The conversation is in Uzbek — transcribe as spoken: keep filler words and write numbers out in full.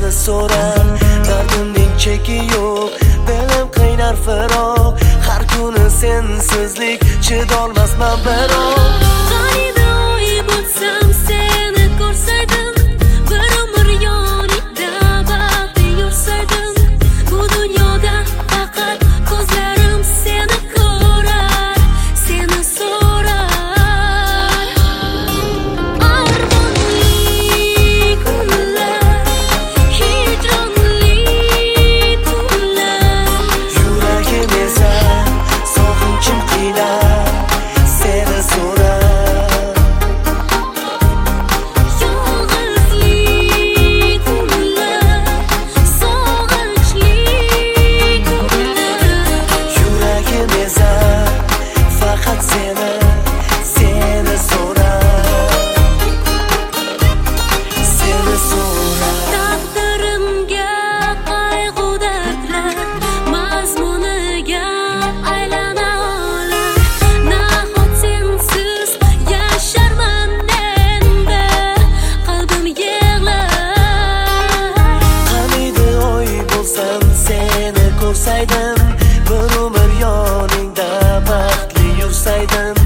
so'rar, dardimning cheki yo'q, belim qaynar firoq, har kuni sensizlik chidolmasman biroq. Qaniydi oy bo'lsam seni ko'rsaydim, bir umr yoningda baxtli yursaydim, bu dunyoda faqat ko'zlarim seni ko'rar, seni so'rar. Armonli kunlar, hijronli tunlar, Yuragim esa sog'inchim qiynar, seni so'rar. yolg'izli kunlar, sog'inchli kunlar. Yuragim esa faqat seni, seni so'rar, seni so'rar. Taqdirimga qayg'u dardlar, mazmuniga aylana olar. Nahot sensiz yasharman endi, qalbim yig'lar. Qaniydi oy bo'lsam seni ko'rsaydim, bir umr yoningda baxtli yursaydim,